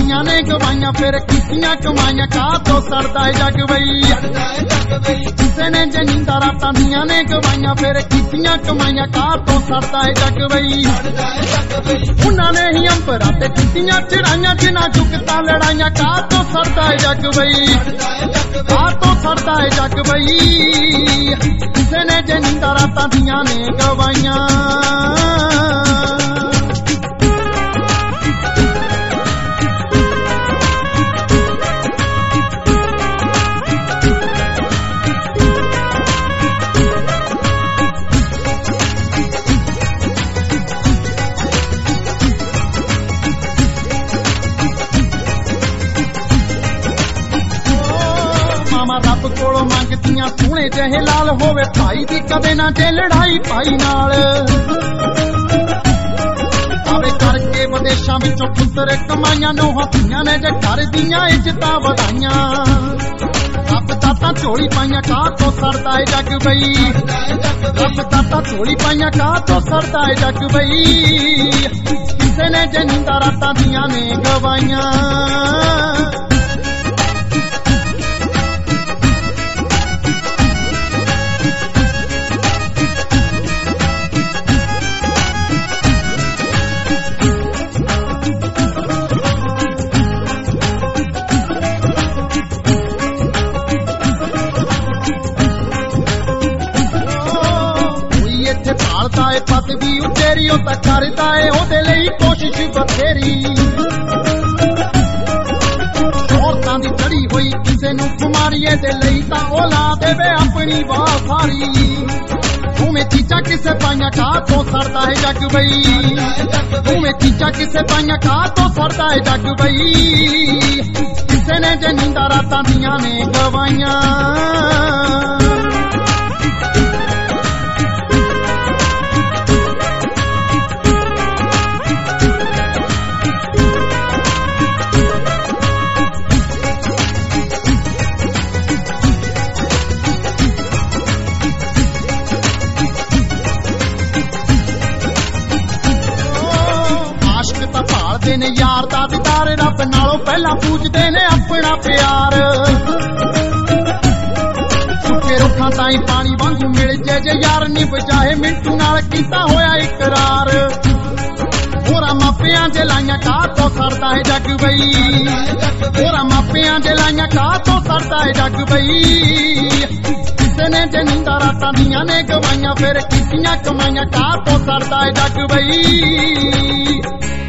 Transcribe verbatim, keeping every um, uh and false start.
ਦੀਆਂ ਨੇ ਗਵਾਈਆਂ ਫਿਰ ਕੀਤੀਆਂ ਕਮਾਈਆਂ ਕਾਹ ਤੋਂ ਸੜਦਾ ਏ ਜੱਗ ਬਈ ਕਿਸੇ ਨੇ ਜੇ ਨੀਂਦਾਂ ਰਾਤਾਂ ਦੀਆਂ ਨੇ ਗਵਾਈਆਂ ਫਿਰ ਕੀਤੀਆਂ ਕਮਾਈਆਂ ਕਾਹ ਤੋਂ ਸੜਦਾ ਏ ਜੱਗ ਬਈ ਉਹਨਾਂ ਨੇ ਹੀ ਅੰਬਰਾਂ ਤੇ ਕੀਤੀਆਂ ਚੜਾਈਆਂ ਜਿਨ੍ਹਾਂ ਜੁਗਤਾਂ ਲੜਾਈਆਂ ਕਾਹ ਤੋਂ ਸੜਦਾ ਏ ਜੱਗ ਬਈ ਕਾਹ ਤੋਂ ਸੜਦਾ ਏ ਜੱਗ ਬਈ ਕਿਸੇ ਨੇ ਜੇ ਨੀਂਦਾਂ ਰਾਤਾਂ ਦੀਆਂ ਨੇ ਗਵਾਈਆਂ ਰੱਬ ਕੋਲੋਂ ਮੰਗਦੀਆਂ ਸੋਹਣੇ ਜਿਹੇ ਲਾਲ ਹੋਵੇ ਭਾਈ ਦੀ ਕਦੇ ਨਾ ਜੇ ਲੜਾਈ ਭਾਈ ਨਾਲ ਆਵੇ ਕਰਕੇ ਵਿਦੇਸ਼ਾਂ ਵਿੱਚੋਂ ਪੁੱਤਰ ਕਮਾਈਆਂ ਨੂੰ ਹੱਥੀਆਂ ਨੇ ਜੇ ਘਰ ਦੀਆਂ ਇੱਜ਼ਤਾਂ ਵਧਾਈਆਂ ਰੱਬ ਦਾਤਾ ਝੋਲੀ ਪਾਈਆਂ ਕਾਹ ਤੋਂ ਸੜਦਾ ਏ ਜੱਗ ਬਈ ਰੱਬ ਦਾਤਾ ਝੋਲੀ ਪਾਈਆਂ ਕਾਹ ਤੋਂ ਸੜਦਾ ਏ ਜੱਗ ਬਈ ਕਿਸੇ ਨੇ ਜੇ ਨੀਂਦਾਂ ਰਾਤਾਂ ਦੀਆਂ ਨੇ ਗਵਾਈਆਂ ਭਾਲਦਾ ਏ ਪਦਵੀ ਉਤੇਰੀ ਉਹ ਤਾਂ ਕਰਦਾ ਏ ਉਹਦੇ ਲਈ ਕੋਸ਼ਿਸ਼ ਬਥੇਰੀ ਔਰਤਾਂ ਦੀ ਚੜੀ ਹੋਈ ਕਿਸੇ ਨੂੰ ਕੁਮਾਰੀਏ ਦੇ ਲਈ ਤਾਂ ਉਹ ਲਾ ਦੇਵੇ ਆਪਣੀ ਬਾਹ ਸਾਰੀ ਉਵੇਂ ਚੀਜ਼ਾਂ ਕਿਸੇ ਪਾਈਆਂ ਕਾਹ ਤੋਂ ਸੜਦਾ ਏ ਜੱਗ ਬਈ ਉਵੇਂ ਚੀਜ਼ਾਂ ਕਿਸੇ ਪਾਈਆਂ ਕਾਹ ਤੋਂ ਸੜਦਾ ਏ ਜੱਗ ਬਈ ਕਿਸੇ ਨੇ ਜੇ ਨੀਂਦਾਂ ਰਾਤਾਂ ਦੀਆਂ ਨੇ ਗਵਾਈਆਂ ਭਾਲਦੇ ਨੇ ਯਾਰ ਦਾ ਦੀਦਾਰ ਰੱਬ ਨਾਲੋਂ ਪਹਿਲਾਂ ਪੂਜਦੇ ਨੇ ਆਪਣਾ ਪਿਆਰ ਸੁੱਕੇ ਰੁੱਖਾਂ ਤਾਈਂ ਪਾਣੀ ਵਾਂਗੂ ਮਿਲ ਜੇ ਜੇ ਯਾਰ ਨਹੀਂ ਬਚਾਏ ਮਿੰਟੂ ਨਾਲ ਕੀਤਾ ਹੋਇਆ ਇਕਰਾਰ ਹੋਰਾਂ ਮਾਪਿਆਂ ਦੇ ਲਾਈਆਂ ਕਾਹ ਤੋਂ ਸੜਦਾ ਏ ਜੱਗ ਬਈ ਹੋਰਾਂ ਮਾਪਿਆਂ ਦੇ ਲਾਈਆਂ ਕਾਹ ਤੋਂ ਸੜਦਾ ਏ ਜੱਗ ਬਈ ਕਿਸੇ ਨੇ ਜੇ ਨੀਂਦਾਂ ਰਾਤਾਂ ਦੀਆਂ ਨੇ ਗਵਾਈਆਂ ਫਿਰ ਕੀਤੀਆਂ ਕਮਾਈਆਂ ਕਾਹ ਤੋਂ ਸੜਦਾ ਏ ਜੱਗ ਬਈ